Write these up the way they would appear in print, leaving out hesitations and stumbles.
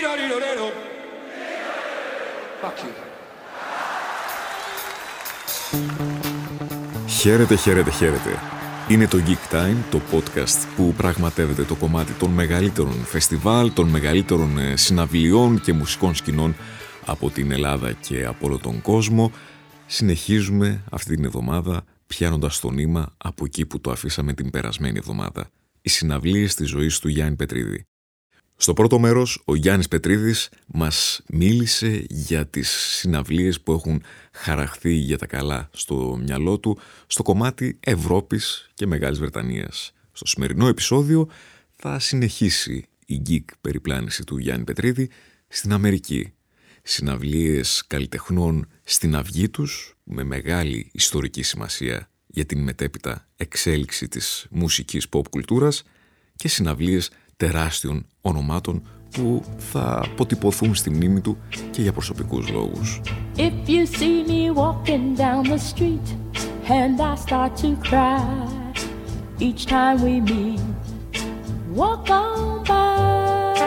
Χαίρετε, χαίρετε, χαίρετε. Είναι το Geek Time, το podcast που πραγματεύεται το κομμάτι των μεγαλύτερων φεστιβάλ, των μεγαλύτερων συναυλιών και μουσικών σκηνών από την Ελλάδα και από όλο τον κόσμο. Συνεχίζουμε αυτή την εβδομάδα πιάνοντας το νήμα από εκεί που το αφήσαμε την περασμένη εβδομάδα. Οι συναυλίες της ζωής του Γιάννη Πετρίδη. Στο πρώτο μέρος, ο Γιάννης Πετρίδης μας μίλησε για τις συναυλίες που έχουν χαραχθεί για τα καλά στο μυαλό του στο κομμάτι Ευρώπης και Μεγάλης Βρετανίας. Στο σημερινό επεισόδιο θα συνεχίσει η geek περιπλάνηση του Γιάννη Πετρίδη στην Αμερική. Συναυλίες καλλιτεχνών στην αυγή τους με μεγάλη ιστορική σημασία για την μετέπειτα εξέλιξη της μουσικής pop κουλτούρας και συναυλίες τεράστιων ονομάτων που θα αποτυπωθούν στη μνήμη του και για προσωπικούς λόγους. If you see me walking down the street and I start to cry each time we meet, walk on by.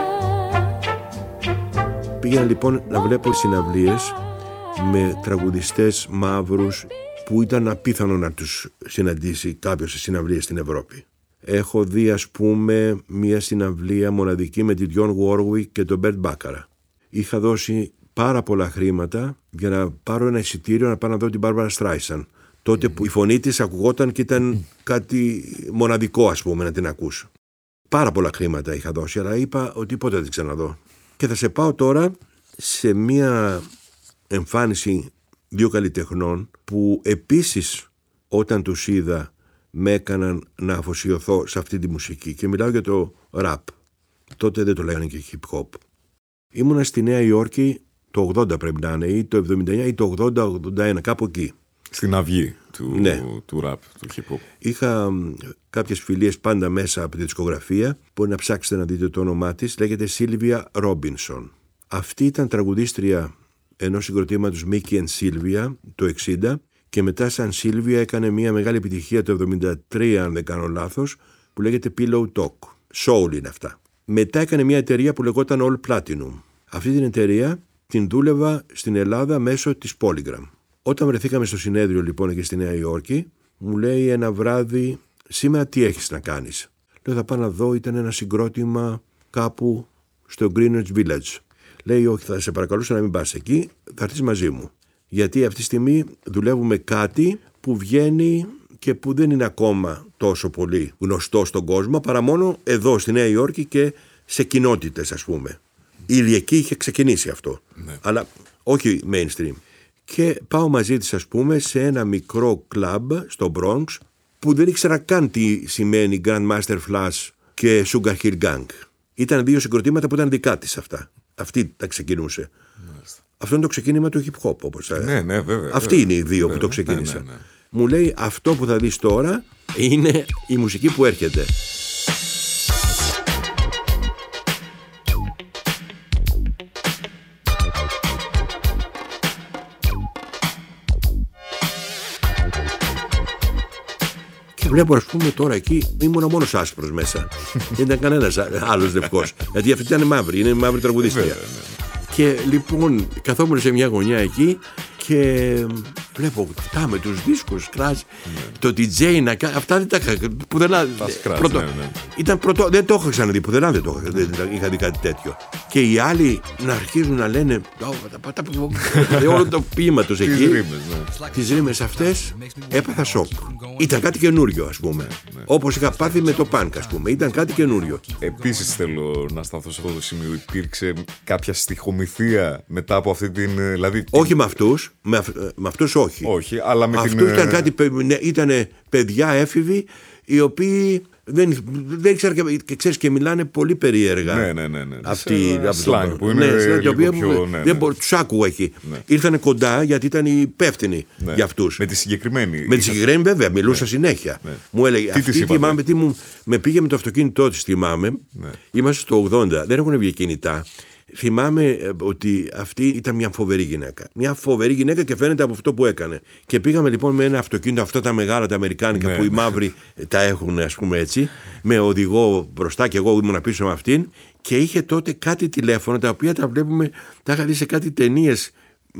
Πήγαινα λοιπόν να βλέπω συναυλίες με τραγουδιστές μαύρους που ήταν απίθανο να τους συναντήσει κάποιος σε συναυλίες στην Ευρώπη. Έχω δει, ας πούμε, μια συναυλία μοναδική με τη Dionne Warwick και τον Bert Bacharach. Είχα δώσει πάρα πολλά χρήματα για να πάρω ένα εισιτήριο να πάω να δω την Barbra Streisand. Τότε που η φωνή της ακουγόταν και ήταν κάτι μοναδικό, ας πούμε, να την ακούσω. Πάρα πολλά χρήματα είχα δώσει, αλλά είπα ότι ποτέ δεν την ξαναδώ. Και θα σε πάω τώρα σε μια εμφάνιση δύο καλλιτεχνών που επίσης όταν τους είδα με έκαναν να αφοσιωθώ σε αυτή τη μουσική. Και μιλάω για το rap. Τότε δεν το λέγανε και hip hop. Ήμουνα στη Νέα Υόρκη το 80 πρέπει να είναι, ή το 79 ή το 80-81, κάπου εκεί. Στην αυγή του rap, του hip hop. Είχα κάποιες φιλίες πάντα μέσα από τη δισκογραφία. Μπορεί να ψάξετε να δείτε το όνομά της. Λέγεται Sylvia Robinson. Αυτή ήταν τραγουδίστρια ενός συγκροτήματος Mickey and Sylvia το 60. Και μετά σαν Σίλβια έκανε μια μεγάλη επιτυχία το 73, αν δεν κάνω λάθος, που λέγεται Pillow Talk. Soul είναι αυτά. Μετά έκανε μια εταιρεία που λεγόταν All Platinum. Αυτή την εταιρεία την δούλευα στην Ελλάδα μέσω της Polygram. Όταν βρεθήκαμε στο συνέδριο λοιπόν εκεί στη Νέα Υόρκη, μου λέει ένα βράδυ, σήμερα τι έχεις να κάνεις? Λέω θα πάω να δω, ήταν ένα συγκρότημα κάπου στο Greenwich Village. Λέει όχι, θα σε παρακαλούσα να μην πας εκεί, θα έρθεις μαζί μου. Γιατί αυτή τη στιγμή δουλεύουμε κάτι που βγαίνει και που δεν είναι ακόμα τόσο πολύ γνωστό στον κόσμο, παρά μόνο εδώ στη Νέα Υόρκη και σε κοινότητες, ας πούμε. Ήδη εκεί είχε ξεκινήσει αυτό, αλλά όχι mainstream. Και πάω μαζί της, ας πούμε, σε ένα μικρό κλαμπ στο Bronx που δεν ήξερα καν τι σημαίνει Grandmaster Flash και Sugar Hill Gang. Ήταν δύο συγκροτήματα που ήταν δικά της αυτά. Αυτή τα ξεκινούσε. Αυτό είναι το ξεκίνημα του hip hop, όπως βέβαια. Αυτοί είναι οι δύο που το ξεκίνησαν. Ναι. Μου λέει αυτό που θα δεις τώρα είναι η μουσική που έρχεται. Και βλέπω, ας πούμε, τώρα εκεί ήμουνα μόνος άσπρος μέσα. Δεν ήταν κανένας άλλος λευκός. Γιατί αυτή ήταν μαύρη, είναι μαύρη τραγουδίστρια. Και λοιπόν καθόμουν σε μια γωνιά εκεί και βλέπω με τους δίσκους, κράζ, το DJ να κάνει. Αυτά δεν τα είχα πουθενά. Ήταν πρώτο, δεν το είχα ξαναδεί πουθενά, δεν είχα δει κάτι τέτοιο. Και οι άλλοι να αρχίζουν να λένε όλο το ποίημα τους εκεί. Τις ρήμες αυτές έπαθα σοκ. Ήταν κάτι καινούριο, ας πούμε. Όπως είχα πάθει με το πανκ, ας πούμε. Ήταν κάτι καινούριο. Επίσης θέλω να σταθώ σε αυτό το σημείο. Υπήρξε κάποια στιχομυθία μετά από αυτή την. Δηλαδή... Όχι με αυτούς. Με αυτούς όχι. Όχι, αλλά με αυτούς ήταν κάτι. Ήταν παιδιά έφηβοι οι οποίοι δεν ξέρω και ξέρεις και μιλάνε πολύ περίεργα. Ναι. Αυτοί slang που είναι λίγο πιο... Δεν τους άκουγα εκεί. Ήρθανε κοντά γιατί ήταν υπεύθυνοι για αυτούς. Με τη συγκεκριμένη. Με τη συγκεκριμένη βέβαια, μιλούσα συνέχεια. Μου έλεγε αυτή θυμάμαι τι με πήγε με το αυτοκίνητό της, θυμάμαι. Είμαστε στο 80, δεν έχουν βγει κινητά. θυμάμαι ότι αυτή ήταν μια φοβερή γυναίκα. Μια φοβερή γυναίκα και φαίνεται από αυτό που έκανε. Και πήγαμε λοιπόν με ένα αυτοκίνητο, αυτά τα μεγάλα, τα αμερικάνικα, που οι μαύροι τα έχουν, ας πούμε έτσι, με οδηγό μπροστά και εγώ ήμουν πίσω με αυτήν. Και είχε τότε κάτι τηλέφωνα, τα οποία τα βλέπουμε, τα είχα δει σε κάτι ταινίες.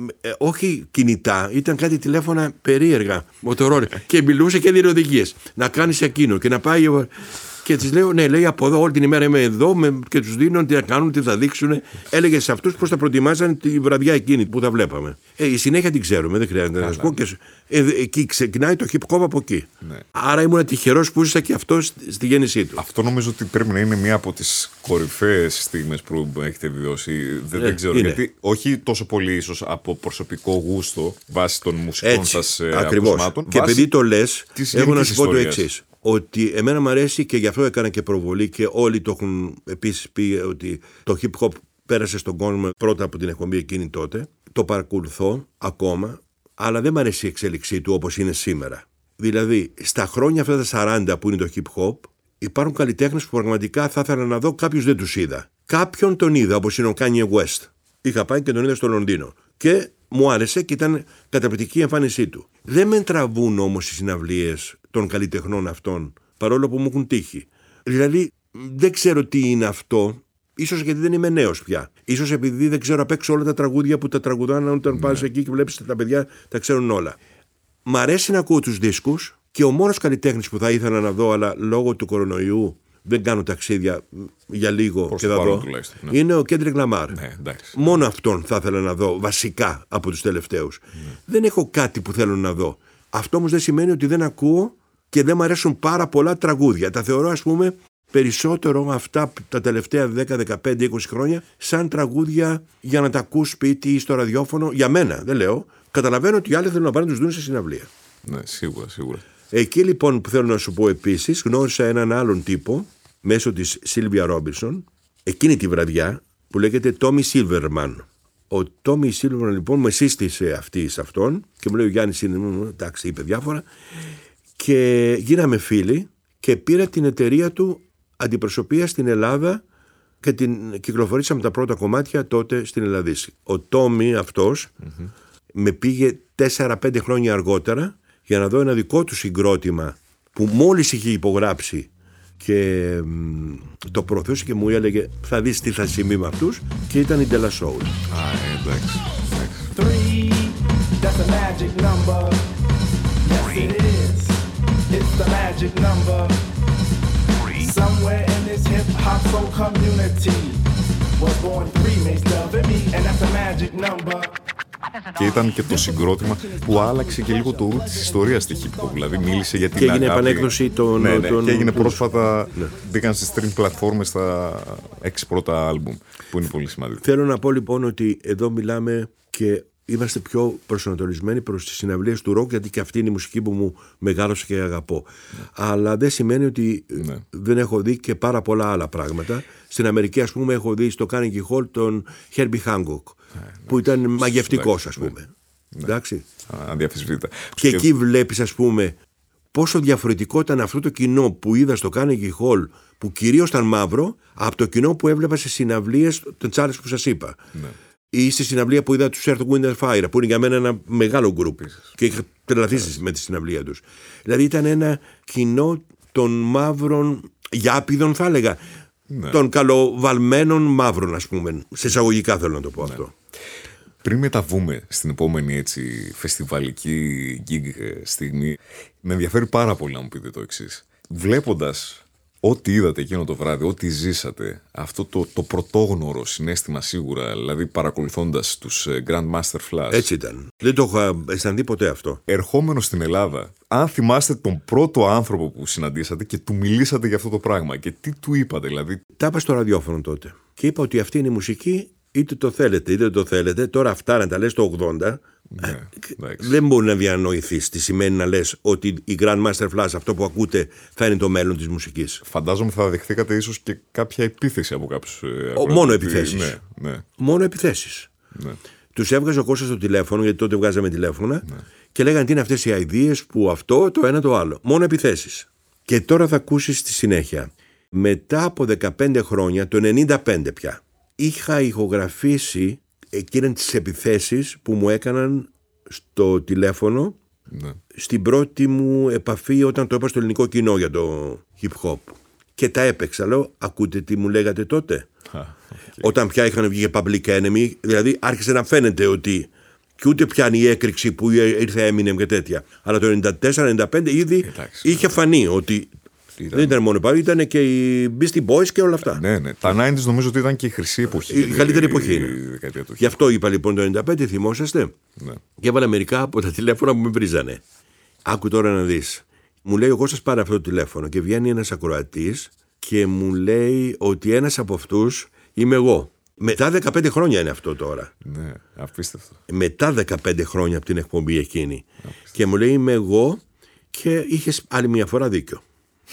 Όχι κινητά, ήταν κάτι τηλέφωνα περίεργα, μοτορόλε. Και μιλούσε και έδινε οδηγίες. Να κάνεις εκείνο και να πάει. Και της λέω, ναι, λέει, από εδώ όλη την ημέρα είμαι εδώ και τους δίνω τι θα κάνουν, τι θα δείξουν. Έλεγε σε αυτούς πώς θα προετοιμάζαν τη βραδιά εκείνη που τα βλέπαμε. Η συνέχεια την ξέρουμε, δεν χρειάζεται να σας πω. Και εκεί ξεκινάει το hip hop από εκεί. Ναι. Άρα ήμουν τυχερός που ζήσα και αυτό στη γέννησή του. Αυτό νομίζω ότι πρέπει να είναι μία από τις κορυφαίες στιγμές που έχετε βιώσει. Δεν ξέρω γιατί. Όχι τόσο πολύ ίσως από προσωπικό γούστο βάσει των μουσικών σας ακουσμάτων. Και επειδή το λες, έχω να σου πω το εξής. Ότι εμένα μου αρέσει και γι' αυτό έκανα και προβολή και όλοι το έχουν επίσης πει ότι το hip hop πέρασε στον κόσμο πρώτα από την εκπομπή εκείνη τότε. Το παρακολουθώ ακόμα, αλλά δεν μου αρέσει η εξέλιξή του όπως είναι σήμερα. Δηλαδή, στα χρόνια αυτά τα 40 που είναι το hip hop, υπάρχουν καλλιτέχνες που πραγματικά θα ήθελα να δω, κάποιους δεν τους είδα. Κάποιον τον είδα, όπως είναι ο Kanye West. Είχα πάει και τον είδα στο Λονδίνο. Και μου άρεσε και ήταν καταπληκτική η εμφάνισή του. Δεν με τραβούν όμως οι συναυλίες των καλλιτεχνών αυτών, παρόλο που μου έχουν τύχει. Δηλαδή, δεν ξέρω τι είναι αυτό, ίσως γιατί δεν είμαι νέος πια. Ίσως επειδή δεν ξέρω απ' έξω όλα τα τραγούδια που τα τραγουδάνε όταν πας εκεί και βλέπεις τα παιδιά τα ξέρουν όλα. Μ' αρέσει να ακούω τους δίσκους και ο μόνος καλλιτέχνης που θα ήθελα να δω, αλλά λόγω του κορονοϊού δεν κάνω ταξίδια για λίγο και θα δω, ναι, είναι ο Kendrick Lamar. Ναι, μόνο αυτόν θα ήθελα να δω βασικά από τους τελευταίους. Ναι. Δεν έχω κάτι που θέλω να δω. Αυτό όμως δεν σημαίνει ότι δεν ακούω και δεν μου αρέσουν πάρα πολλά τραγούδια. Τα θεωρώ, ας πούμε, περισσότερο αυτά τα τελευταία 10, 15, 20 χρόνια σαν τραγούδια για να τα ακούς σπίτι ή στο ραδιόφωνο. Για μένα, δεν λέω. Καταλαβαίνω ότι οι άλλοι θέλουν να πάνε να τους δουν σε συναυλία. Ναι, σίγουρα, σίγουρα. Εκεί λοιπόν που θέλω να σου πω επίσης, γνώρισα έναν άλλον τύπο μέσω της Σίλβια Ρόμπινσον εκείνη τη βραδιά που λέγεται Τόμι Σίλβερμαν. Ο Τόμι Σίλβερμαν λοιπόν με σύστησε αυτή σε αυτόν και μου λέει ο Γιάννης είναι, εντάξει, είπε διάφορα και γίναμε φίλοι και πήρα την εταιρεία του αντιπροσωπεία στην Ελλάδα και την κυκλοφορήσαμε τα πρώτα κομμάτια τότε στην Ελλαδίση. Ο Τόμι αυτός με πήγε 4-5 χρόνια αργότερα για να δω ένα δικό του συγκρότημα που μόλις είχε υπογράψει και το προωθούσε και μου έλεγε θα δεις τι θα συμβεί με αυτούς και ήταν η De La Soul. Εντάξει. 3, that's a magic number. Yes it is. It's the magic number. Somewhere in this hip hop soul community was born 3 mixed up in me and that's a magic number. Και ήταν και το συγκρότημα που άλλαξε και λίγο το ρου της ιστορίας στη hip hop. Δηλαδή μίλησε για την και έγινε επανέκδοση των... Ναι, και έγινε πρόσφατα, μπήκαν στις stream πλατφόρμες τα 6 πρώτα άλμπουμ, που είναι πολύ σημαντικό. Θέλω να πω λοιπόν ότι εδώ μιλάμε και είμαστε πιο προσανατολισμένοι προς τις συναυλίες του ροκ, γιατί και αυτή είναι η μουσική που μου μεγάλωσε και αγαπώ. Αλλά δεν σημαίνει ότι δεν έχω δει και πάρα πολλά άλλα πράγματα. Στην Αμερική, ας πούμε, έχω δει στο Carnegie Hall τον Herbie Hancock, που ήταν μαγευτικός, ας πούμε. Εντάξει. Αδιαφυσβήτητα. Και εκεί βλέπεις, ας πούμε, πόσο διαφορετικό ήταν αυτό το κοινό που είδα στο Carnegie Hall, που κυρίως ήταν μαύρο, από το κοινό που έβλεπα σε συναυλίες των Τσάρλς που σας είπα. Ναι. Ή στη συναυλία που είδα τους Earth, Wind and Fire, που είναι για μένα ένα μεγάλο γκρουπ και είχα τρελαθεί με τη συναυλία τους. Δηλαδή ήταν ένα κοινό των μαύρων γιάπηδων, θα έλεγα. Ναι. Των καλοβαλμένων μαύρων, ας πούμε. Σε εισαγωγικά θέλω να το πω αυτό. Πριν μεταβούμε στην επόμενη έτσι φεστιβαλική gig στιγμή, με ενδιαφέρει πάρα πολύ να μου πείτε το εξής. Βλέποντας ό,τι είδατε εκείνο το βράδυ, ό,τι ζήσατε, αυτό το πρωτόγνωρο συναίσθημα σίγουρα, δηλαδή παρακολουθώντας τους Grandmaster Flash. Έτσι ήταν. Δεν το έχω αισθανθεί ποτέ αυτό. Ερχόμενο στην Ελλάδα, αν θυμάστε τον πρώτο άνθρωπο που συναντήσατε και του μιλήσατε για αυτό το πράγμα και τι του είπατε, δηλαδή. Τα είπα στο ραδιόφωνο τότε και είπα ότι αυτή είναι η μουσική, είτε το θέλετε είτε δεν το θέλετε. Τώρα αυτά να τα λες το 80. Ναι, δεν μπορεί να διανοηθείς τι σημαίνει να λες ότι η Grandmaster Flash, αυτό που ακούτε, θα είναι το μέλλον της μουσικής. Φαντάζομαι θα δεχθήκατε ίσως και κάποια επίθεση από κάποιους. Μόνο επιθέσεις. Ναι. Μόνο επιθέσεις. Ναι. Τους έβγαζε ο Κώστας στο τηλέφωνο, γιατί τότε βγάζαμε τηλέφωνα, και λέγανε τι είναι αυτές οι αηδίες που αυτό, το ένα, το άλλο. Μόνο επιθέσεις. Και τώρα θα ακούσεις στη συνέχεια. Μετά από 15 χρόνια, το 95 πια, είχα ηχογραφήσει εκείνες τις επιθέσεις που μου έκαναν στο τηλέφωνο, Ναι. στην πρώτη μου επαφή όταν το είπα στο ελληνικό κοινό για το hip hop. Και τα έπαιξα. Λέω, ακούτε τι μου λέγατε τότε? Όταν πια είχαν βγει και Public Enemy, δηλαδή άρχισε να φαίνεται ότι και ούτε πιάνει η έκρηξη που ήρθε Eminem και τέτοια. Αλλά το 94-95 ήδη είχε φανεί ότι δεν ήταν μόνο πάλι, ήταν και οι Beastie Boys και όλα αυτά. Ναι. Τα 90s νομίζω ότι ήταν και η χρυσή εποχή. Η καλύτερη εποχή είναι. Γι' αυτό είπα λοιπόν το 95, θυμόσαστε. Ναι. Και έβαλα μερικά από τα τηλέφωνα που με βρίζανε. Άκου τώρα να δεις. Μου λέει, εγώ σας πάρε αυτό το τηλέφωνο. Και βγαίνει ένας ακροατής και μου λέει ότι ένας από αυτούς είμαι εγώ. Μετά 15 χρόνια είναι αυτό τώρα. Ναι, απίστευτο. Μετά 15 χρόνια από την εκπομπή εκείνη. Και μου λέει, είμαι εγώ, και είχες άλλη μια φορά δίκιο.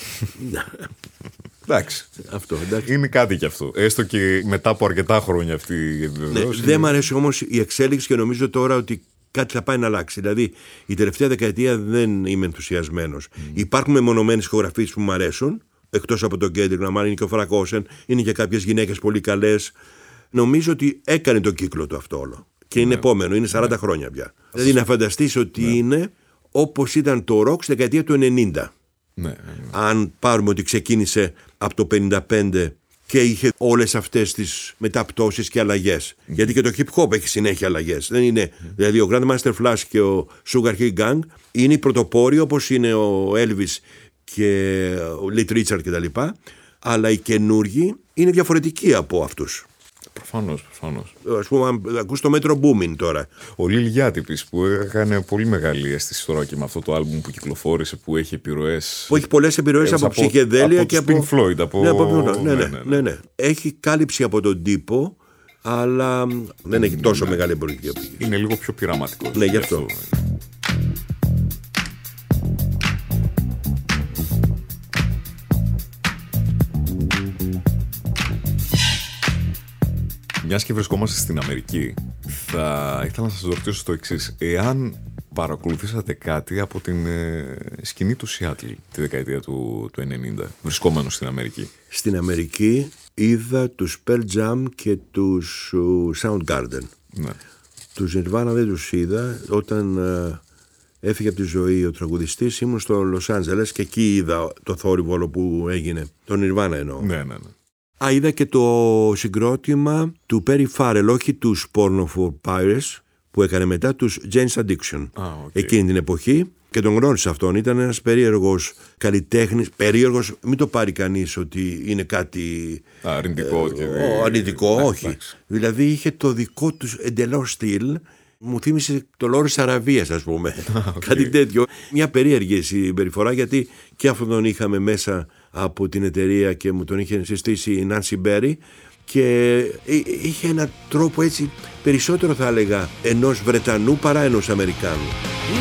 Εντάξει. Αυτό, εντάξει. Είναι κάτι κι αυτό. Έστω και μετά από αρκετά χρόνια αυτή η επιβεβαίωση. Δεν μου αρέσει όμως η εξέλιξη και νομίζω τώρα ότι κάτι θα πάει να αλλάξει. Δηλαδή, η τελευταία δεκαετία δεν είμαι ενθουσιασμένος. Υπάρχουν μεμονωμένες ηχογραφίες που μου αρέσουν, εκτός από τον Κέντρικ Λαμάρ, είναι και ο Φρανκ Όσεν, είναι και κάποιες γυναίκες πολύ καλές. Νομίζω ότι έκανε τον κύκλο του αυτό όλο. Και είναι επόμενο, είναι 40 χρόνια πια. Δηλαδή, να φανταστείς ότι είναι όπως ήταν το ροκ στη δεκαετία του 90. Ναι. Αν πάρουμε ότι ξεκίνησε από το 55 και είχε όλες αυτές τις μεταπτώσεις και αλλαγές. Γιατί και το hip hop έχει συνέχεια αλλαγές. Δεν είναι, δηλαδή ο Grandmaster Flash και ο Sugar Hill Gang είναι οι πρωτοπόροι, όπως είναι ο Elvis και ο Little Richard κτλ. Αλλά οι καινούργοι είναι διαφορετικοί από αυτούς. Προφανώς. Ας πούμε, αν ακούς το Metro Boomin τώρα. Ο Lil Yachty επίσης, που έκανε πολύ μεγάλη αίσθηση τώρα και με αυτό το άλμπουμ που κυκλοφόρησε, που έχει επιρροές. Που έχει πολλές επιρροές από ψυχεδέλεια και από Pink Floyd. Ναι. Έχει κάλυψη από τον τύπο, αλλά δεν έχει τόσο μεγάλη εμπορική απήχηση. Είναι λίγο πιο πειραματικό. Ναι, γι' αυτό. Μιας και βρισκόμαστε στην Αμερική, θα ήθελα να σας ρωτήσω το εξής. Εάν παρακολουθήσατε κάτι από την σκηνή του Σιάτλ τη δεκαετία του 90, βρισκόμενος στην Αμερική. Στην Αμερική είδα τους Pearl Jam και τους Soundgarden. Ναι. Τους Nirvana δεν τους είδα. Όταν έφυγε από τη ζωή ο τραγουδιστής, ήμουν στο Λος Άντζελες και εκεί είδα το θόρυβο όλο που έγινε. Τον Nirvana εννοώ. Ναι. Είδα και το συγκρότημα του Perry Farrell, όχι τους Porno for Pirates, που έκανε μετά τους Jane's Addiction. Εκείνη την εποχή, και τον γνώρισα αυτόν. Ήταν ένας περίεργος καλλιτέχνης. Περίεργος, μην το πάρει κανείς ότι είναι κάτι αρνητικό. Αρνητικό, όχι. Δηλαδή είχε το δικό τους εντελώς στυλ. Μου θύμισε το Λόρις Αραβίας, ας πούμε. Κάτι τέτοιο. Μια περίεργη συμπεριφορά, γιατί και αυτόν τον είχαμε μέσα από την εταιρεία και μου τον είχε συστήσει η Νάνσι Μπέρι, και είχε έναν τρόπο έτσι περισσότερο, θα έλεγα, ενός Βρετανού παρά ενός Αμερικάνου.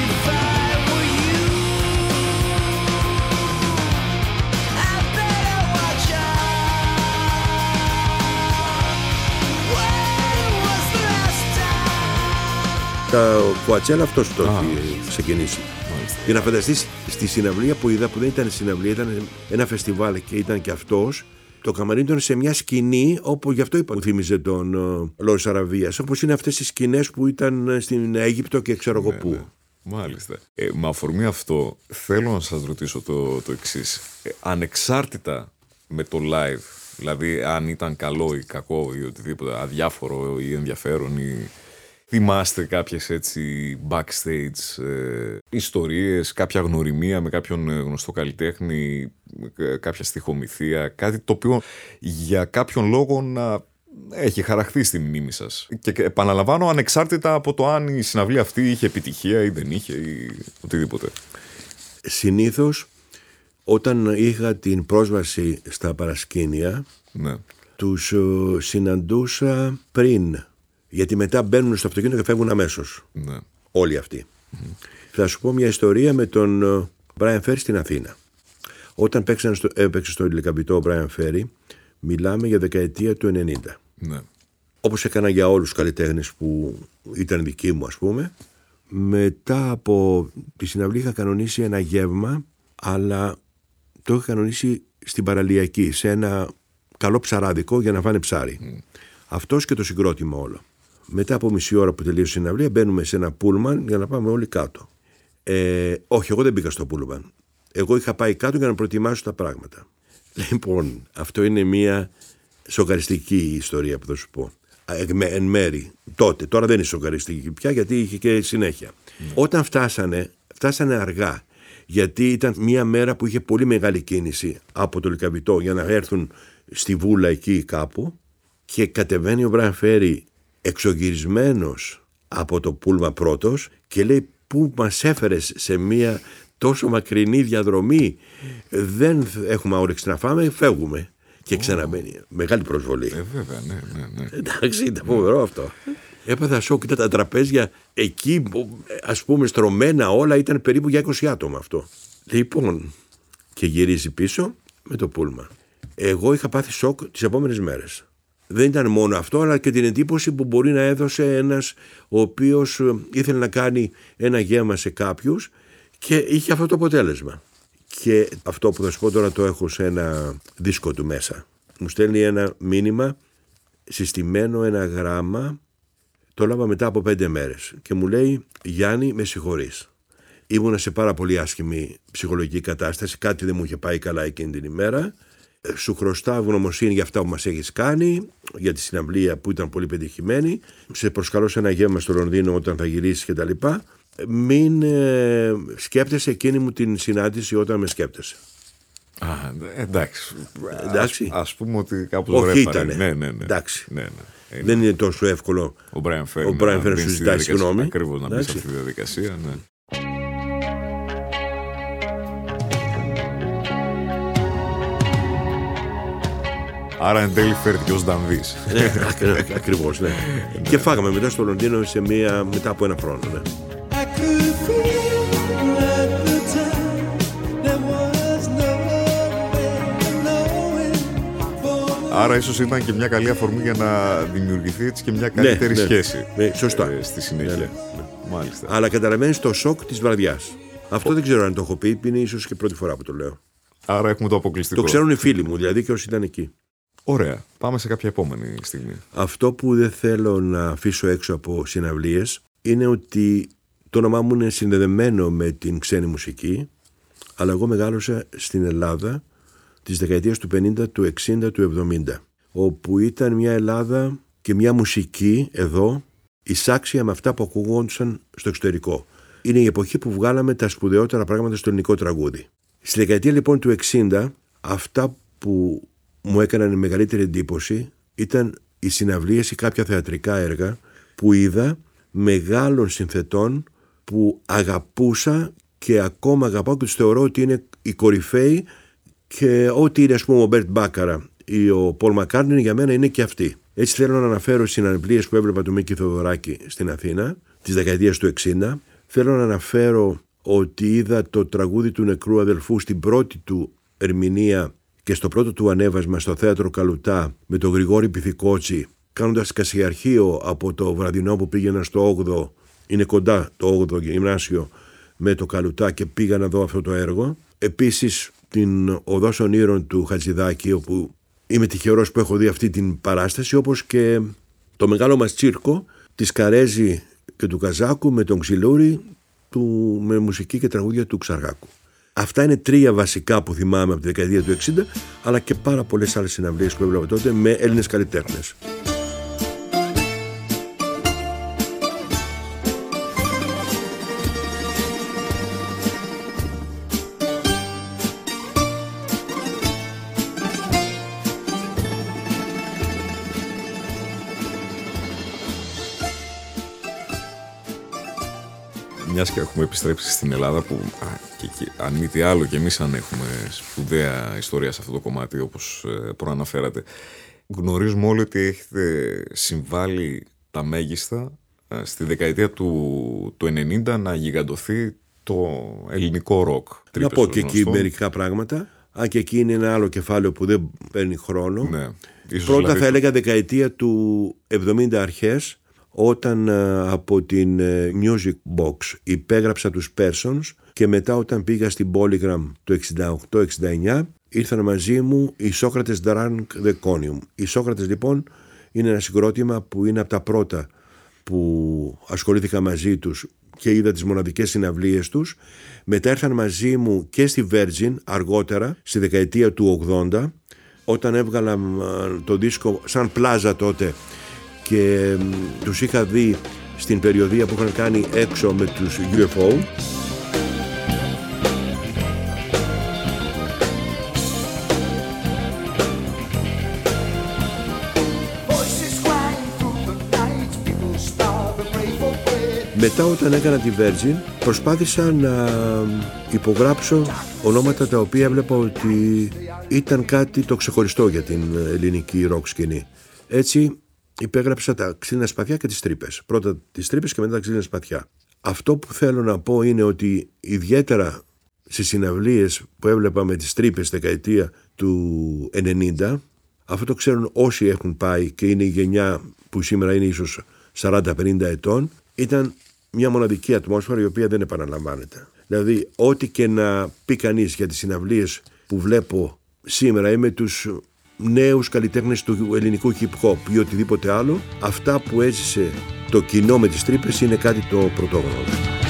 Τα Κουατσέλα αυτός το έχει ξεκινήσει. Για να φανταστείς, στη συναυλία που είδα, που δεν ήταν συναυλία, ήταν ένα φεστιβάλ και ήταν και αυτός, το καμαρίνι ήταν σε μια σκηνή, όπου γι' αυτό είπα, μου θύμιζε τον Λόρις Αραβίας, όπως είναι αυτές οι σκηνές που ήταν στην Αίγυπτο και ξέρω εγώ πού. Μάλιστα. Με αφορμή αυτό, θέλω να σας ρωτήσω το εξής. Ανεξάρτητα με το live, δηλαδή αν ήταν καλό ή κακό ή οτιδήποτε, αδιάφορο ή ενδιαφέρον, ή θυμάστε κάποιες έτσι backstage ιστορίες, κάποια γνωριμία με κάποιον γνωστό καλλιτέχνη, κάποια στιχομυθία, κάτι το οποίο για κάποιον λόγο να έχει χαραχθεί στη μνήμη σας? Και επαναλαμβάνω, ανεξάρτητα από το αν η συναυλία αυτή είχε επιτυχία ή δεν είχε ή οτιδήποτε. Συνήθως όταν είχα την πρόσβαση στα παρασκήνια, ναι, τους συναντούσα πριν. Γιατί μετά μπαίνουν στο αυτοκίνητο και φεύγουν αμέσως. Ναι. Όλοι αυτοί. Θα σου πω μια ιστορία με τον Brian Ferry στην Αθήνα. Όταν έπαιξε στο Λεκαμπιτό ο Brian Ferry, μιλάμε για δεκαετία του 90. Ναι. Όπως έκανα για όλους τους καλλιτέχνες που ήταν δικοί μου, ας πούμε. Μετά από τη συναυλία είχα κανονίσει ένα γεύμα, αλλά το είχα κανονίσει στην παραλιακή, σε ένα καλό ψαράδικο για να φάνε ψάρι. Αυτός και το συγκρότημα όλο. Μετά από μισή ώρα που τελείωσε η συναυλία, μπαίνουμε σε ένα πούλμαν για να πάμε όλοι κάτω. Όχι, εγώ δεν μπήκα στο πούλμαν. Εγώ είχα πάει κάτω για να προετοιμάσω τα πράγματα. Λοιπόν, αυτό είναι μια σοκαριστική ιστορία που θα σου πω. Εν μέρη. Τώρα δεν είναι σοκαριστική πια, γιατί είχε και συνέχεια. Όταν φτάσανε αργά, γιατί ήταν μια μέρα που είχε πολύ μεγάλη κίνηση από το Λυκαβητό για να έρθουν στη Βούλα εκεί κάπου, και κατεβαίνει ο Μπράιαν Φέρι εξωγυρισμένος από το πούλμα πρώτος και λέει: πού μας έφερες σε μια τόσο μακρινή διαδρομή, δεν έχουμε όρεξη να φάμε, φεύγουμε. Και ξαναμένει. Μεγάλη προσβολή. Βέβαια, ναι. Εντάξει, ήταν φοβερό αυτό. Έπαθα σοκ, ήταν τα τραπέζια εκεί, ας πούμε, στρωμένα όλα, ήταν περίπου για 20 άτομα αυτό. Λοιπόν, και γυρίζει πίσω με το πούλμα. Εγώ είχα πάθει σοκ τις επόμενες μέρες. Δεν ήταν μόνο αυτό, αλλά και την εντύπωση που μπορεί να έδωσε ένας ο οποίος ήθελε να κάνει ένα γεύμα σε κάποιους και είχε αυτό το αποτέλεσμα. Και αυτό που θα σου πω τώρα το έχω σε ένα δίσκο του μέσα. Μου στέλνει ένα μήνυμα συστημένο, ένα γράμμα, το λάβα μετά από 5 μέρες και μου λέει: Γιάννη, με συγχωρείς. Ήμουνα σε πάρα πολύ άσχημη ψυχολογική κατάσταση, κάτι δεν μου είχε πάει καλά εκείνη την ημέρα. Σου χρωστάω ευγνωμοσύνη για αυτά που μας έχεις κάνει, για τη συναυλία που ήταν πολύ πετυχημένη. Σε προσκαλώ σε ένα γεύμα στο Λονδίνο όταν θα γυρίσεις κτλ. Μην σκέπτεσαι εκείνη μου την συνάντηση όταν με σκέπτεσαι. Εντάξει. Ας πούμε ότι κάπως όχι ρέφαρε. ήτανε. Ναι. Εντάξει. Ναι. Δεν είναι τόσο εύκολο ο Μπράιαν Φέρι να σου ζητάει συγγνώμη. Ακριβώς, να μπει σε αυτή τη διαδικασία, ναι. Άρα εν τέλει φέρθηκε ως Ντανδύς. Ακριβώς, ναι. Και φάγαμε μετά στο Λονδίνο μετά από 1 χρόνο, ναι. Άρα ίσως ήταν και μια καλή αφορμή για να δημιουργηθεί έτσι και μια καλύτερη σχέση. Ναι, σωστά. Στη συνέχεια. Ναι. Μάλιστα. Αλλά καταλαβαίνεις το σοκ της βραδιάς. Αυτό δεν ξέρω αν το έχω πει, είναι ίσως και πρώτη φορά που το λέω. Άρα έχουμε το αποκλειστικό. Το ξέρουν οι φίλοι μου, δηλαδή και όσοι ήταν εκεί. Ωραία. Πάμε σε κάποια επόμενη στιγμή. Αυτό που δεν θέλω να αφήσω έξω από συναυλίες είναι ότι το όνομά μου είναι συνδεδεμένο με την ξένη μουσική, αλλά εγώ μεγάλωσα στην Ελλάδα τις δεκαετίες του 50, του 60, του 70, όπου ήταν μια Ελλάδα και μια μουσική εδώ εισάξια με αυτά που ακουγόντουσαν στο εξωτερικό. Είναι η εποχή που βγάλαμε τα σπουδαιότερα πράγματα στο ελληνικό τραγούδι. Στη δεκαετία λοιπόν του 60, αυτά που μου έκαναν μεγαλύτερη εντύπωση ήταν οι συναυλίες ή κάποια θεατρικά έργα που είδα μεγάλων συνθετών που αγαπούσα και ακόμα αγαπάω και τους θεωρώ ότι είναι οι κορυφαίοι, και ό,τι είναι, ας πούμε, ο Μπέρτ Μπάκαρα ή ο Πολ Μακκάρτνι για μένα είναι και αυτοί. Έτσι θέλω να αναφέρω στις συναυλίες που έβλεπα του Μίκη Θεοδωράκη στην Αθήνα της δεκαετίας του 60. Θέλω να αναφέρω ότι είδα το τραγούδι του Νεκρού Αδελφού στην πρώτη του ερμηνεία και στο πρώτο του ανέβασμα στο θέατρο Καλουτά με τον Γρηγόρη Πυθικότσι, κάνοντας κασιαρχείο από το βραδινό που πήγαινα στο 8ο, είναι κοντά το 8ο γυμνάσιο με το Καλουτά, και πήγα να δω αυτό το έργο. Επίσης την Οδός Ονείρων του Χατζηδάκη, όπου είμαι τυχερός που έχω δει αυτή την παράσταση, όπως και το μεγάλο μας τσίρκο της Καρέζη και του Καζάκου με τον Ξυλούρη, με μουσική και τραγούδια του Ξαργάκου. Αυτά είναι 3 βασικά που θυμάμαι από τη δεκαετία του 60, αλλά και πάρα πολλές άλλες συναυλίες που έβλεπα τότε με Έλληνες καλλιτέχνες. Μιας και έχουμε επιστρέψει στην Ελλάδα, που αν μη τι άλλο και εμείς αν έχουμε σπουδαία ιστορία σε αυτό το κομμάτι, όπως προαναφέρατε, γνωρίζουμε όλοι ότι έχετε συμβάλει τα μέγιστα στη δεκαετία του 90 να γιγαντωθεί το ελληνικό ροκ. Να πω και εκεί μερικά πράγματα, αν και εκεί είναι ένα άλλο κεφάλαιο που δεν παίρνει χρόνο. Ναι. Πρώτα δηλαδή θα έλεγα δεκαετία του 70 αρχές, όταν από την Music Box υπέγραψα τους Persons, και μετά όταν πήγα στην Polygram το 68-69 ήρθαν μαζί μου οι Socrates Drank the Conium. Οι Socrates λοιπόν είναι ένα συγκρότημα που είναι από τα πρώτα που ασχολήθηκα μαζί τους και είδα τις μοναδικές συναυλίες τους. Μετά ήρθαν μαζί μου και στη Virgin αργότερα, στη δεκαετία του 80, όταν έβγαλα το δίσκο σαν Πλάζα τότε και τους είχα δει στην περιοδία που είχαν κάνει έξω με τους UFO. Μετά όταν έκανα τη Virgin προσπάθησα να υπογράψω ονόματα τα οποία έβλεπα ότι ήταν κάτι το ξεχωριστό για την ελληνική ροκ σκηνή. Έτσι υπέγραψα τα Ξύλινα Σπαθιά και τις Τρύπες. Πρώτα τις Τρύπες και μετά τα Ξύλινα Σπαθιά. Αυτό που θέλω να πω είναι ότι ιδιαίτερα στις συναυλίες που έβλεπα με τις Τρύπες δεκαετία του 90, αυτό το ξέρουν όσοι έχουν πάει και είναι η γενιά που σήμερα είναι ίσως 40-50 ετών, ήταν μια μοναδική ατμόσφαιρα η οποία δεν επαναλαμβάνεται. Δηλαδή, ό,τι και να πει κανείς για τις συναυλίες που βλέπω σήμερα ή με τους νέους καλλιτέχνες του ελληνικού hip hop ή οτιδήποτε άλλο, αυτά που έζησε το κοινό με τις Τρύπες είναι κάτι το πρωτόγνωρο.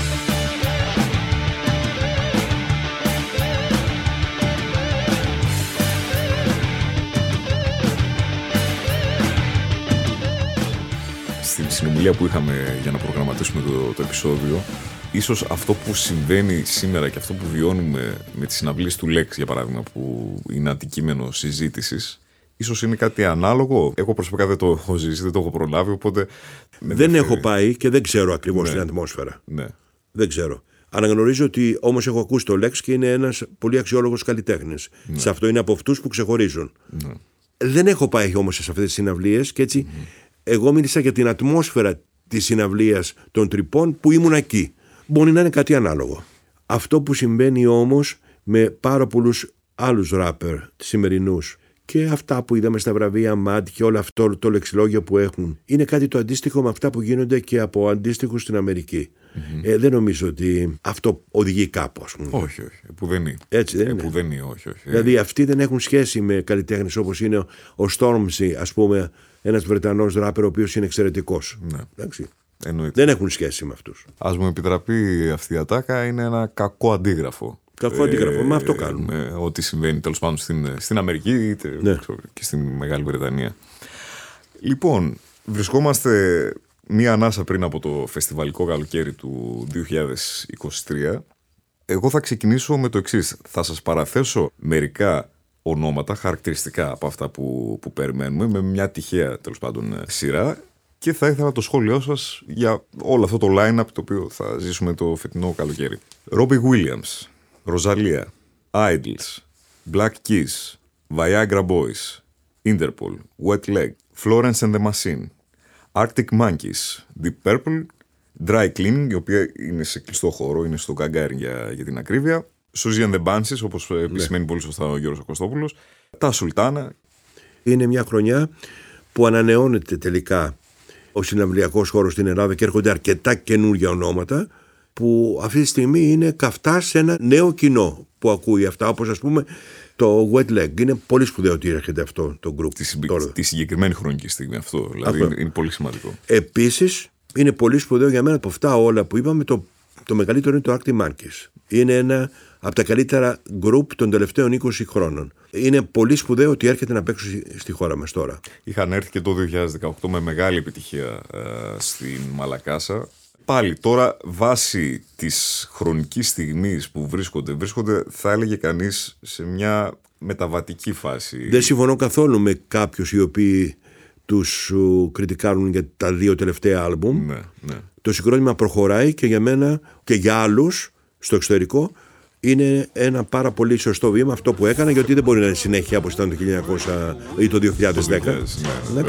Στην συνομιλία που είχαμε για να προγραμματίσουμε το επεισόδιο, ίσως αυτό που συμβαίνει σήμερα και αυτό που βιώνουμε με τις συναυλίες του Lex, για παράδειγμα, που είναι αντικείμενο συζήτησης, ίσως είναι κάτι ανάλογο. Εγώ προσωπικά δεν το έχω ζήσει, δεν το έχω προλάβει, οπότε... Δεν έχω πάει και δεν ξέρω ακριβώς την ατμόσφαιρα. Ναι. Δεν ξέρω. Αναγνωρίζω ότι όμως έχω ακούσει το Lex και είναι ένας πολύ αξιόλογος καλλιτέχνης. Ναι. Σε αυτό είναι από αυτούς που ξεχωρίζουν. Ναι. Δεν έχω πάει όμως σε αυτές τις συναυλίες και έτσι εγώ μίλησα για την ατμόσφαιρα της συναυλίας των Τρυπών που ήμουν εκεί. Μπορεί να είναι κάτι ανάλογο. Αυτό που συμβαίνει όμως με πάρα πολλούς άλλους ράπερ σημερινούς και αυτά που είδαμε στα βραβεία MAD και όλο αυτό το λεξιλόγιο που έχουν, είναι κάτι το αντίστοιχο με αυτά που γίνονται και από αντίστοιχους στην Αμερική. Δεν νομίζω ότι αυτό οδηγεί κάπου, ας πούμε. Όχι. Επουδενή. Έτσι δεν είναι. Επουδενή, όχι. Δηλαδή αυτοί δεν έχουν σχέση με καλλιτέχνες όπως είναι ο Stormzy, ας πούμε, ένας Βρετανός ράπερ ο οποίος είναι εξαιρετικός. Ναι. Εντάξει. Εννοείται. Δεν έχουν σχέση με αυτούς. Ας μου επιτραπεί αυτή η ατάκα, είναι ένα κακό αντίγραφο. Κακό αντίγραφο, μα αυτό κάνουμε. Ό,τι συμβαίνει τέλος πάντων στην Αμερική είτε και στην Μεγάλη Βρετανία. Λοιπόν, βρισκόμαστε μία ανάσα πριν από το φεστιβαλικό καλοκαίρι του 2023. Εγώ θα ξεκινήσω με το εξής. Θα σας παραθέσω μερικά ονόματα, χαρακτηριστικά από αυτά που περιμένουμε, με μια τυχαία τέλος πάντων σειρά, και θα ήθελα το σχόλιο σας για όλο αυτό το line-up το οποίο θα ζήσουμε το φετινό καλοκαίρι. Robbie Williams, Rosalia, Idols, Black Keys, Viagra Boys, Interpol, Wet Leg, Florence and the Machine, Arctic Monkeys, Deep Purple, Dry Cleaning, η οποία είναι σε κλειστό χώρο, είναι στο Gagarin για την ακρίβεια, Suzy and the Banshees, όπως επισημαίνει πολύ σωστά ο Γιώργος Κωστόπουλος, τα Σουλτάνα. Είναι μια χρονιά που ανανεώνεται τελικά ο συναυλιακός χώρος στην Ελλάδα και έρχονται αρκετά καινούργια ονόματα που αυτή τη στιγμή είναι καυτά σε ένα νέο κοινό που ακούει αυτά, όπως ας πούμε το Wet Leg. Είναι πολύ σπουδαίο ότι έρχεται αυτό το group. Τη συγκεκριμένη χρονική στιγμή αυτό, δηλαδή είναι πολύ σημαντικό. Επίσης είναι πολύ σπουδαίο για μένα από αυτά όλα που είπαμε, το μεγαλύτερο είναι το Arctic Monkeys. Είναι ένα από τα καλύτερα group των τελευταίων 20 χρόνων. Είναι πολύ σπουδαίο ότι έρχεται να παίξει στη χώρα μας τώρα. Είχαν έρθει και το 2018 με μεγάλη επιτυχία στην Μαλακάσα. Πάλι τώρα, βάσει της χρονικής στιγμής που βρίσκονται, θα έλεγε κανείς σε μια μεταβατική φάση. Δεν συμφωνώ καθόλου με κάποιους οι οποίοι τους κριτικάρουν για τα 2 τελευταία άλμπουμ. Ναι. Το συγκρότημα προχωράει και για μένα και για άλλους στο εξωτερικό είναι ένα πάρα πολύ σωστό βήμα αυτό που έκανα, γιατί δεν μπορεί να είναι συνέχεια όπως ήταν το 1900 ή το 2010. Ναι.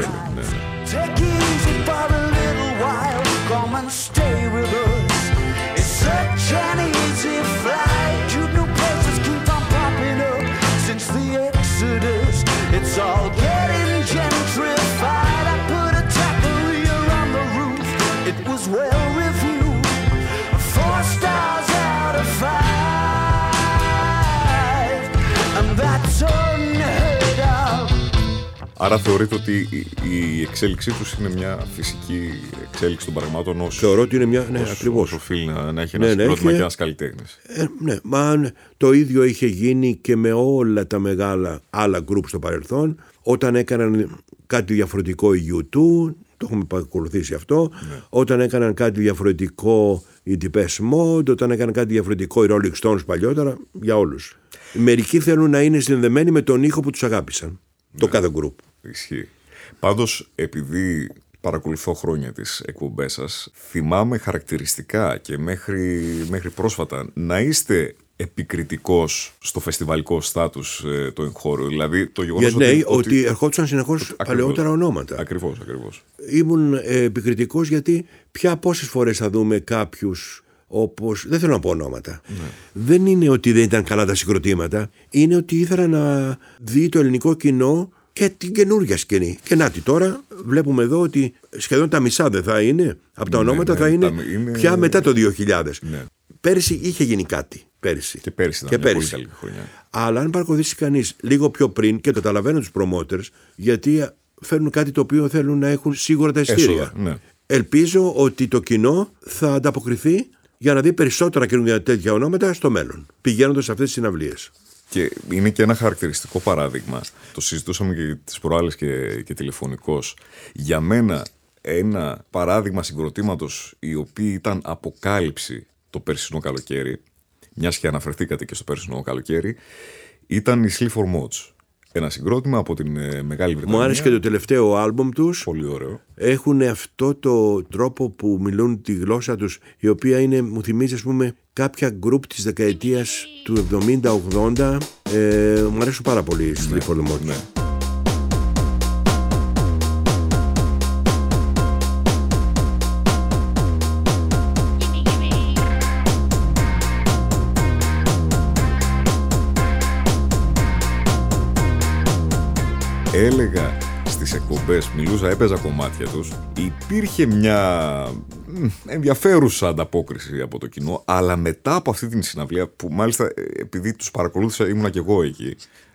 Άρα θεωρείτε ότι η εξέλιξή τους είναι μια φυσική εξέλιξη των πραγμάτων ως... Θεωρώ ότι είναι μια... Ναι, ακριβώς. Οφείλει να έχει ένα συγκρότημα και ένας καλλιτέχνης. Ναι, μα το ίδιο είχε γίνει και με όλα τα μεγάλα άλλα γκρουπ στο παρελθόν, όταν έκαναν κάτι διαφορετικό οι U2, το έχουμε παρακολουθήσει αυτό, ναι. Όταν έκαναν κάτι διαφορετικό οι Depeche Mode, όταν έκαναν κάτι διαφορετικό οι Rolling Stones παλιότερα, για όλους. Μερικοί θέλουν να είναι συνδεμένοι με τον ήχο που τους αγάπησαν, ναι. Το κάθε γκρουπ. Ισχύει. Πάντως, επειδή παρακολουθώ χρόνια τις εκπομπές σας, θυμάμαι χαρακτηριστικά και μέχρι πρόσφατα να είστε επικριτικός στο φεστιβαλικό στάτους το εγχώριο. Δηλαδή το γεγονός ότι ερχόντουσαν συνεχώς παλαιότερα ονόματα. Ακριβώς. Ήμουν επικριτικός γιατί πόσες φορές θα δούμε κάποιους, όπως, δεν θέλω να πω ονόματα. Ναι. Δεν είναι ότι δεν ήταν καλά τα συγκροτήματα, είναι ότι ήθελα να δει το ελληνικό κοινό και την καινούργια σκηνή. Και να τώρα βλέπουμε εδώ ότι σχεδόν τα μισά δεν θα είναι από τα ονόματα, θα είναι πια μετά το 2000. Ναι. Πέρυσι είχε γίνει κάτι. Και πέρυσι ήταν μια πολύ καλή χρονιά. Αλλά αν παρακολουθήσει κανείς λίγο πιο πριν, και το καταλαβαίνω τους promoters, γιατί φέρνουν κάτι το οποίο θέλουν να έχουν σίγουρα τα εισιτήρια. Ναι. Ελπίζω ότι το κοινό θα ανταποκριθεί για να δει περισσότερα καινούργια τέτοια ονόματα στο μέλλον, πηγαίνοντας σε αυτές τις συναυλίες. Και είναι και ένα χαρακτηριστικό παράδειγμα. Το συζητούσαμε και τις προάλλες και τηλεφωνικώς. Για μένα, ένα παράδειγμα συγκροτήματος η οποία ήταν αποκάλυψη το περσινό καλοκαίρι, μιας και αναφερθήκατε και στο περσινό καλοκαίρι, ήταν η Sleaford Mods. Ένα συγκρότημα από την Μεγάλη Βρετανία. Μου άρεσε και το τελευταίο άλμπουμ τους. Πολύ ωραίο. Έχουν αυτό το τρόπο που μιλούν τη γλώσσα τους, η οποία μου θυμίζει, ας πούμε, κάποια γκρουπ της δεκαετίας του 70-80. Μου αρέσουν πάρα πολύ οι Sleaford Mods. Ναι. Έλεγα στις εκπομπές, έπαιζα κομμάτια τους, υπήρχε μια ενδιαφέρουσα ανταπόκριση από το κοινό, αλλά μετά από αυτή την συναυλία, που μάλιστα επειδή τους παρακολούθησα, ήμουνα και εγώ εκεί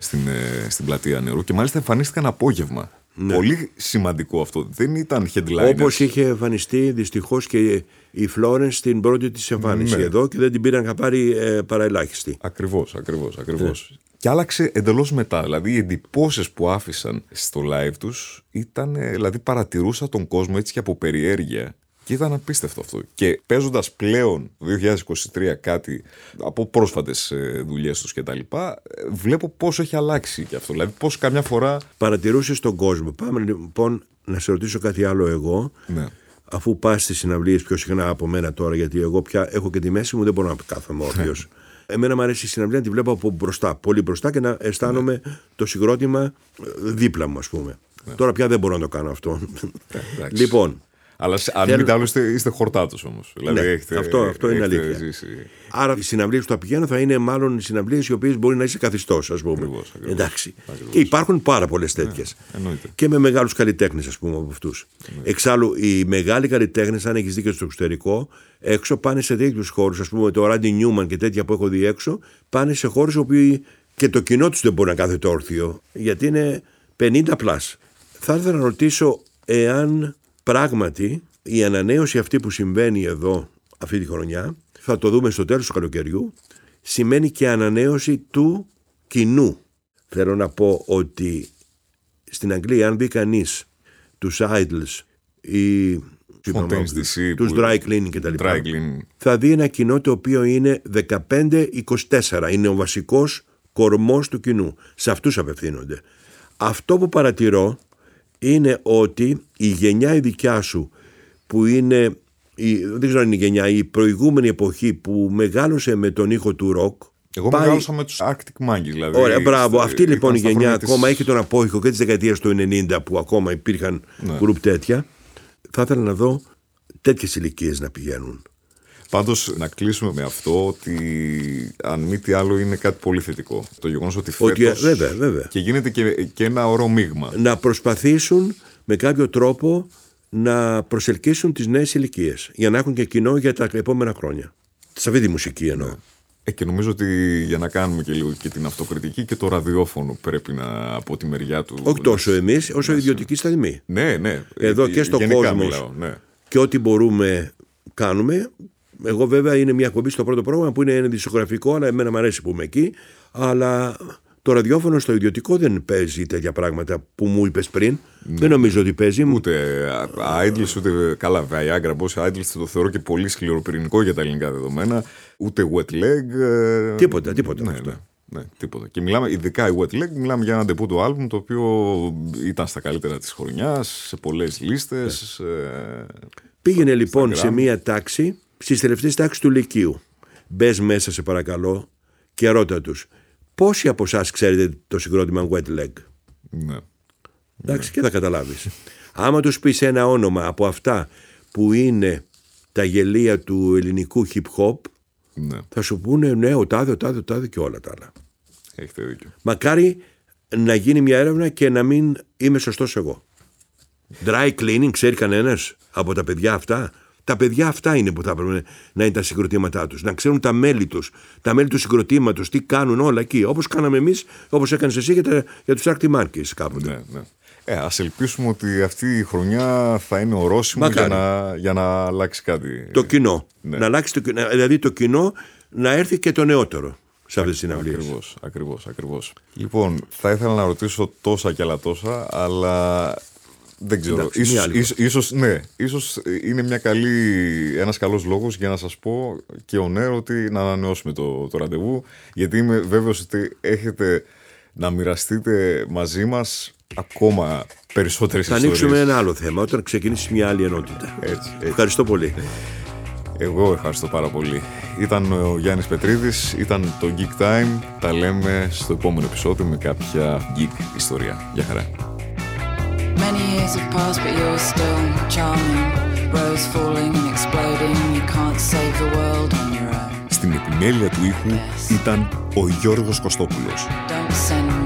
στην πλατεία Νερού, και μάλιστα εμφανίστηκαν απόγευμα. Ναι. Πολύ σημαντικό αυτό. Δεν ήταν headliners. Όπως είχε εμφανιστεί δυστυχώς και η Florence στην πρώτη της εμφάνιση, ναι. Εδώ, και δεν την πήραν πάρει παραελάχιστη. Ακριβώς. Ναι. Και άλλαξε εντελώς μετά. Δηλαδή οι εντυπώσεις που άφησαν στο live τους ήταν, δηλαδή παρατηρούσα τον κόσμο έτσι και από περιέργεια. Και ήταν απίστευτο αυτό. Και παίζοντας πλέον το 2023 κάτι από πρόσφατες δουλειές τους κτλ., βλέπω πόσο έχει αλλάξει και αυτό. Δηλαδή πώς καμιά φορά. Παρατηρούσες τον κόσμο. Πάμε λοιπόν να σε ρωτήσω κάτι άλλο εγώ. Ναι. Αφού πας στις συναυλίες πιο συχνά από μένα τώρα, γιατί εγώ πια έχω και τη μέση μου, δεν μπορώ να κάθομαι όρθιος. Εμένα μου αρέσει η συναυλία να τη βλέπω από μπροστά, πολύ μπροστά, και να αισθάνομαι το συγκρότημα δίπλα μου, ας πούμε. Ναι. Τώρα πια δεν μπορώ να το κάνω αυτό. Λοιπόν. Αλλά αν μην τα άλλο είστε χορτάτος όμως. Δηλαδή, ναι, αυτό είναι αλήθεια. Ζήσει. Άρα οι συναυλίες που θα πηγαίνω θα είναι μάλλον οι συναυλίες οι οποίες μπορεί να είσαι καθιστός, ας πούμε. Ακριβώς. Εντάξει. Και υπάρχουν πάρα πολλές τέτοιες. Ναι, και με μεγάλους καλλιτέχνες, ας πούμε, από αυτούς. Εξάλλου, οι μεγάλοι καλλιτέχνες, αν έχεις δει και στο εξωτερικό, έξω πάνε σε τέτοιους χώρους, ας πούμε, το Randy Newman και τέτοια που έχω δει έξω, πάνε σε χώρους όπου και το κοινό τους δεν μπορεί να κάθεται όρθιο, γιατί είναι 50+. Θα ήθελα να ρωτήσω εάν πράγματι η ανανέωση αυτή που συμβαίνει εδώ αυτή τη χρονιά, θα το δούμε στο τέλος του καλοκαιριού, σημαίνει και ανανέωση του κοινού. Θέλω να πω ότι στην Αγγλία, αν δει κανείς τους Idols ή τους Dry Cleaning κτλ., θα δει ένα κοινό το οποίο είναι 15-24. Είναι ο βασικός κορμός του κοινού. Σε αυτούς απευθύνονται. Αυτό που παρατηρώ είναι ότι η γενιά η δικιά σου, που είναι, δεν ξέρω αν είναι η γενιά, η προηγούμενη εποχή που μεγάλωσε με τον ήχο του ροκ. Εγώ μεγάλωσα με τους Arctic Monkeys, δηλαδή. Ωραία, μπράβο. Αυτή λοιπόν η γενιά ακόμα έχει τον απόϊχο και της δεκαετίας του 90 που ακόμα υπήρχαν γκρουπ τέτοια. Θα ήθελα να δω τέτοιες ηλικίες να πηγαίνουν. Πάντως να κλείσουμε με αυτό, ότι αν μη τι άλλο είναι κάτι πολύ θετικό. Το γεγονός ότι φέτος βέβαια. Και γίνεται και ένα ωραίο μείγμα. Να προσπαθήσουν με κάποιο τρόπο να προσελκύσουν τις νέες ηλικίες, για να έχουν και κοινό για τα επόμενα χρόνια. Σε αυτή τη μουσική εννοώ. Και νομίζω ότι για να κάνουμε και λίγο και την αυτοκριτική και το ραδιόφωνο πρέπει να από τη μεριά του. Όχι τόσο εμείς, όσο η ιδιωτική σταθμή. Ναι, ναι. Εδώ και στον κόσμο. Ναι. Και ό,τι μπορούμε κάνουμε. Εγώ βέβαια είναι μια εκπομπή στο πρώτο πρόγραμμα που είναι ένα δισκογραφικό, αλλά εμένα μου αρέσει που είμαι εκεί. Αλλά το ραδιόφωνο στο ιδιωτικό δεν παίζει τέτοια πράγματα που μου είπες πριν. Ναι. Δεν νομίζω ότι παίζει. Ούτε Idols, ούτε καλά. Viagra, Idols το θεωρώ και πολύ σκληροπυρηνικό για τα ελληνικά δεδομένα. Ούτε Wet Leg. Τίποτα. Ναι, τίποτα. Και μιλάμε, ειδικά η Wet Leg, μιλάμε για ένα ντεπούτο άλμπουμ το οποίο ήταν στα καλύτερα της χρονιάς, σε πολλές λίστες. Πήγαινε λοιπόν σε μία τάξη, στις τελευταίες τάξεις του Λυκείου. Μπες μέσα σε παρακαλώ και ρώτα τους. Πόσοι από εσάς ξέρετε το συγκρότημα Wet Leg? Ναι. Εντάξει, και θα καταλάβεις. Άμα τους πεις ένα όνομα από αυτά που είναι τα γελία του ελληνικού hip hop, ναι, θα σου πούνε ναι, ο τάδε και όλα τα άλλα. Έχετε δίκιο. Μακάρι να γίνει μια έρευνα και να μην είμαι σωστός εγώ. Dry cleaning ξέρει κανένας από τα παιδιά αυτά? Τα παιδιά αυτά είναι που θα έπρεπε να είναι τα συγκροτήματά τους. Να ξέρουν τα μέλη τους, τα μέλη του συγκροτήματος, τι κάνουν όλα εκεί. Όπως κάναμε εμείς, όπως έκανες εσύ για τους Arctic Monkeys κάποτε. Ναι, ναι. Ας ελπίσουμε ότι αυτή η χρονιά θα είναι ορόσημο για να αλλάξει κάτι. Το κοινό. Ναι. Να αλλάξει δηλαδή το κοινό να έρθει και το νεότερο σε αυτές τις συναυλίες. Ακριβώς. Λοιπόν, θα ήθελα να ρωτήσω τόσα και άλλα τόσα, αλλά δεν ξέρω. Εντάξει, ίσως είναι ένας καλός λόγος για να σας πω και ο Νέρο ότι να ανανεώσουμε το ραντεβού, γιατί είμαι βέβαιος ότι έχετε να μοιραστείτε μαζί μας ακόμα περισσότερες ιστορίες. Θα ανοίξουμε ένα άλλο θέμα όταν ξεκινήσει μια άλλη ενότητα. Έτσι. Ευχαριστώ πολύ. Εγώ ευχαριστώ πάρα πολύ. Ήταν ο Γιάννης Πετρίδης, ήταν το Geek Time. Τα λέμε στο επόμενο επεισόδιο με κάποια geek ιστορία. Γεια χαρά. Many years have passed, but you're still charming. Rose falling and exploding. You can't save the world on your own. Στην επιμέλεια του ήχου ήταν ο Γιώργος Κωστόπουλος. Don't send